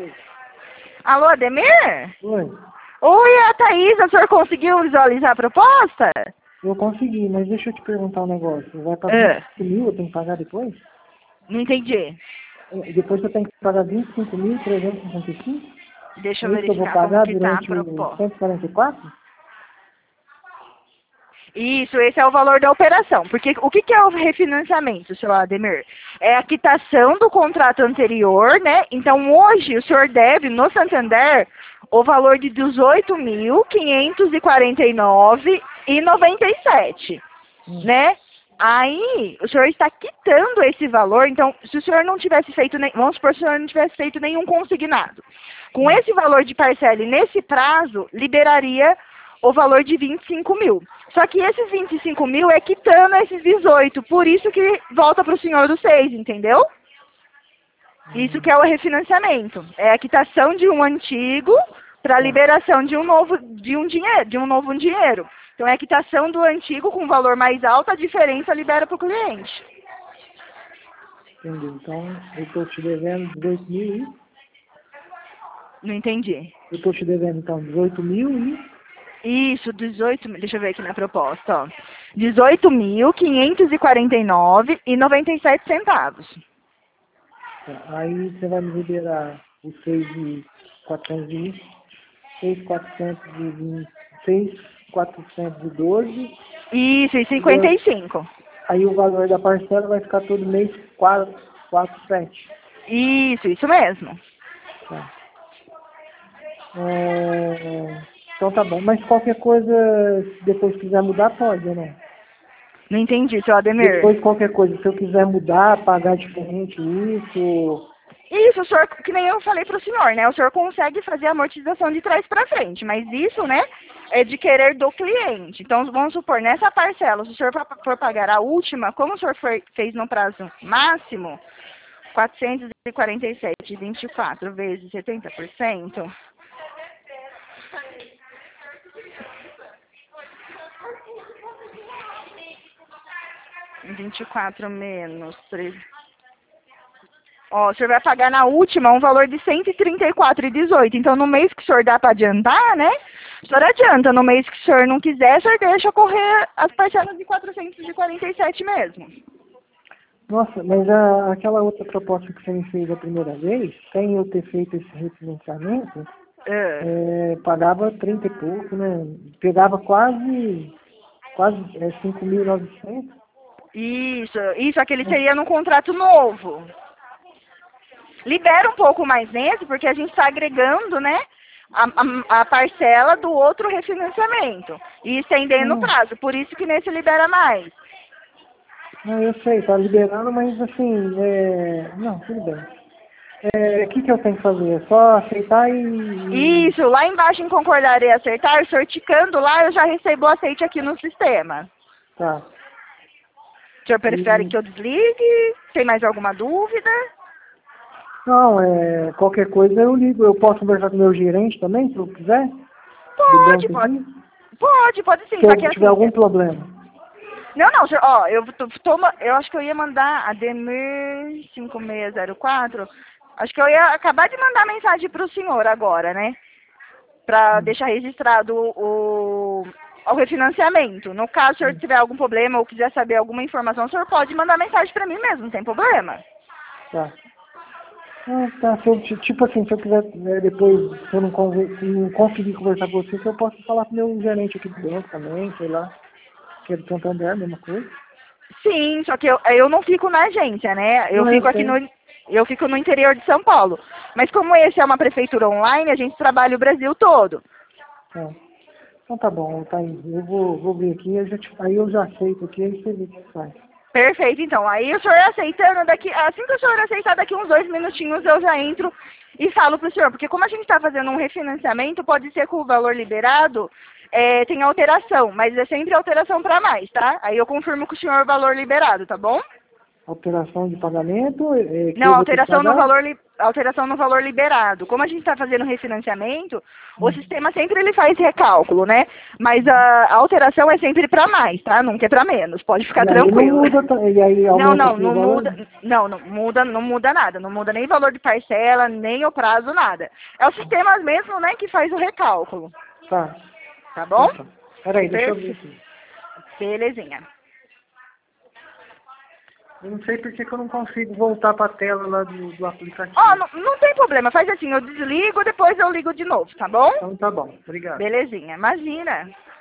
Alô, Ademir? Oi, Oi, é a Thaís, o senhor conseguiu visualizar a proposta? eu consegui, mas deixa eu te perguntar um negócio. Vai para 25 mil, eu tenho que pagar depois? Não entendi. Depois eu tenho que pagar 25.365? Deixa É eu isso que eu vou verificar como pagar que tá a durante o proposta. 144? Isso, esse é o valor da operação. Porque o que é o refinanciamento, seu Ademir? É a quitação do contrato anterior, né? Então, hoje, o senhor deve, no Santander, o valor de 18.549,97, né? Aí, o senhor está quitando esse valor, então, se o senhor não tivesse feito, vamos supor, se o senhor não tivesse feito nenhum consignado, com esse valor de parcela e nesse prazo, liberaria o valor de 25 mil. Só que esses 25 mil é quitando esses 18, por isso que volta para o senhor dos 6, entendeu? Isso que é o refinanciamento. É a quitação de um antigo para a liberação de um novo dinheiro. Então é a quitação do antigo com valor mais alto, a diferença libera para o cliente. Entendi. Então, eu estou te devendo 18 mil e... Não entendi. Eu estou te devendo, então, 18 mil e... Isso, 18 mil, deixa eu ver aqui na proposta, ó. 18.549,97 centavos. Tá, aí você vai me liberar os 6.420, 6.420, 6.412. Isso, e 55. Aí o valor da parcela vai ficar todo mês 447. Isso mesmo. Tá. Então tá bom. Mas qualquer coisa, se depois quiser mudar, pode, né? Não entendi, seu Ademir. Depois qualquer coisa, se eu quiser mudar, pagar diferente isso... Isso, o senhor, que nem eu falei para o senhor, né? O senhor consegue fazer a amortização de trás para frente, mas isso, né, é de querer do cliente. Então, vamos supor, nessa parcela, se o senhor for pagar a última, como o senhor fez no prazo máximo, 447,24 vezes 70%, (24 menos 13). Ó, o senhor vai pagar na última um valor de 134,18. Então, no mês que o senhor dá para adiantar, né? O senhor adianta. No mês que o senhor não quiser, o senhor deixa correr as parcelas de 447 mesmo. Nossa, mas aquela outra proposta que você me fez a primeira vez, sem eu ter feito esse refinanciamento, pagava 30 e pouco, né? Pegava quase 5.900. Isso, aquele seria num contrato novo. Libera um pouco mais nesse, porque a gente está agregando, né, a parcela do outro refinanciamento e estendendo o prazo. Por isso que nesse libera mais. Não, eu sei, tá liberando, mas assim, não, tudo bem. O que eu tenho que fazer? É só aceitar e... Isso, lá embaixo em concordar e acertar, sorticando lá, eu já recebo o aceite aqui no sistema. Tá. O senhor prefere que eu desligue? Tem mais alguma dúvida? Não, qualquer coisa eu ligo. Eu posso conversar com o meu gerente também, se eu quiser? Pode sim. Se eu tiver algum problema. Não, senhor, ó, eu acho que eu ia mandar Ademir 5604, acho que eu ia acabar de mandar mensagem para o senhor agora, né? Para deixar registrado o refinanciamento. No caso, se o senhor tiver algum problema ou quiser saber alguma informação, o senhor pode mandar mensagem para mim mesmo, não tem problema. Tá. Tá, tipo assim, se eu quiser, depois, se eu não conseguir conversar com você, eu posso falar com o meu gerente aqui do banco também, sei lá, que é do Santander, a mesma coisa. Sim, só que eu não fico na agência, né? Eu fico no interior de São Paulo. Mas como esse é uma prefeitura online, a gente trabalha o Brasil todo. Então tá bom, tá aí. Eu vou ver aqui, aí eu já aceito aqui, aí você vê o que faz. Perfeito, então. Aí o senhor aceitando assim que o senhor aceitar daqui uns 2 minutinhos, eu já entro e falo pro senhor. Porque como a gente está fazendo um refinanciamento, pode ser que o valor liberado tenha alteração, mas é sempre alteração para mais, tá? Aí eu confirmo com o senhor o valor liberado, tá bom? Alteração de pagamento? Que Não, eu vou ter que pagar? alteração no valor liberado. Como a gente está fazendo refinanciamento, o sistema sempre ele faz recálculo, né? Mas a alteração é sempre para mais, tá? Nunca é para menos. Pode ficar E aí tranquilo. não muda, e aí aumenta aqui o valor? Não muda nada. Não muda nem valor de parcela, nem o prazo, nada. É o sistema mesmo, né, que faz o recálculo. Tá. Tá bom? Então, tá. Peraí, deixa eu ver aqui. Belezinha. Eu não sei por que que eu não consigo voltar para a tela lá do aplicativo. Ó, não tem problema. Faz assim, eu desligo, depois eu ligo de novo, tá bom? Então tá bom. Obrigado. Belezinha. Imagina.